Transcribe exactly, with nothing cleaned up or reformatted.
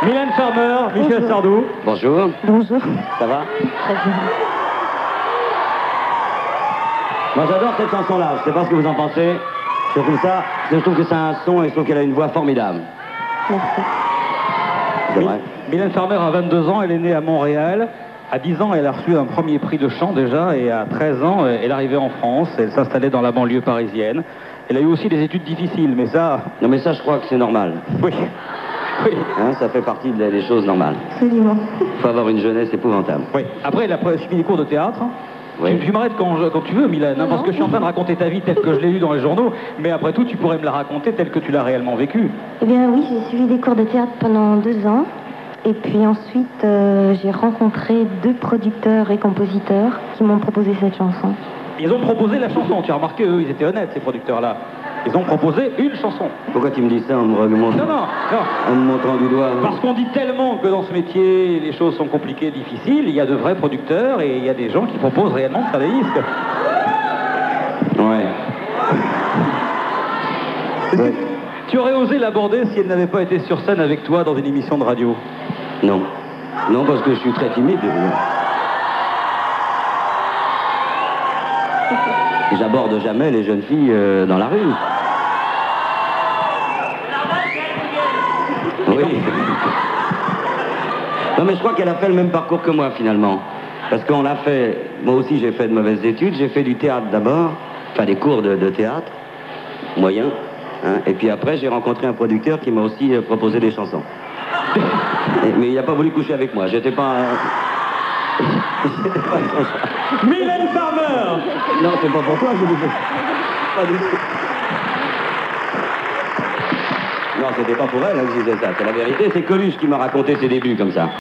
Mylène Farmer, Michel Sardou. Bonjour. Bonjour. Ça va? Très bien. Moi j'adore cette chanson-là, je sais pas ce que vous en pensez. Je trouve ça, je trouve que c'est un son et je trouve qu'elle a une voix formidable. Merci. C'est vrai. Mylène Farmer a vingt-deux ans, elle est née à Montréal. À dix ans, elle a reçu un premier prix de chant déjà, et à treize ans, elle arrivait en France, elle s'installait dans la banlieue parisienne. Elle a eu aussi des études difficiles, mais ça... Non mais ça je crois que c'est normal. Oui. Oui. Hein, ça fait partie des des choses normales. Absolument. Il faut avoir une jeunesse épouvantable. Oui. Après, elle a suivi des cours de théâtre. Oui. Tu, tu m'arrêtes quand, je- quand tu veux, Mylène, hein, Non, parce non. que je suis en train de raconter ta vie telle que je l'ai lue dans les journaux, mais après tout, tu pourrais me la raconter telle que tu l'as réellement vécue. Eh bien oui, j'ai suivi des cours de théâtre pendant deux ans. Et puis ensuite, euh, j'ai rencontré deux producteurs et compositeurs qui m'ont proposé cette chanson. Ils ont proposé la chanson, tu as remarqué, eux, ils étaient honnêtes, ces producteurs-là. Ils ont proposé une chanson. Pourquoi tu me dis ça en me, remontant, Non, non, non. en me montrant du doigt? Parce qu'on dit tellement que dans ce métier, les choses sont compliquées, difficiles, il y a de vrais producteurs et il y a des gens qui proposent réellement de faire des disques. Ouais. Ouais. Tu aurais osé l'aborder si elle n'avait pas été sur scène avec toi dans une émission de radio? Non. Non, parce que je suis très timide. J'aborde jamais les jeunes filles euh, dans la rue. Oui. Non, mais je crois qu'elle a fait le même parcours que moi, finalement. Parce qu'on l'a fait... Moi aussi, j'ai fait de mauvaises études. J'ai fait du théâtre d'abord. Enfin, des cours de, de théâtre. Moyen. Hein. Et puis après, j'ai rencontré un producteur qui m'a aussi euh, proposé des chansons. Et- mais il n'a pas voulu coucher avec moi. J'étais pas... euh, J'étais pas son choix. Mylène Farmer! Non, c'est pas pour toi, je disais. Pas du tout. Non, c'était pas pour elle hein, que je disais ça. C'est la vérité, c'est Coluche qui m'a raconté ses débuts comme ça.